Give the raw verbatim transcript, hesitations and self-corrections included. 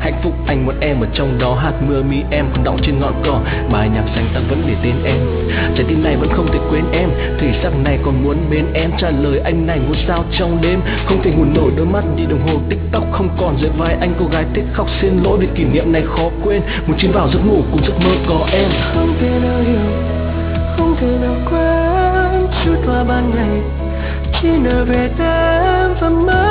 Hạnh phúc anh muốn em ở trong đó, hạt mưa mi em còn đọng trên ngọn cỏ. Bài nhạc xanh ta vẫn để tên em, trái tim này vẫn không thể quên em. Thì sắc này còn muốn bên em, trả lời anh này ngôi sao trong đêm. Không thể ngủ nổi đôi mắt đi đồng hồ tiktok không còn dưới vai anh. Cô gái thích khóc xin lỗi vì kỷ niệm này khó quên. Muốn chìm vào giấc ngủ cùng giấc mơ có em. Không thể nào hiểu, không thể nào quên chút qua ban ngày, chỉ nở về đêm và mơ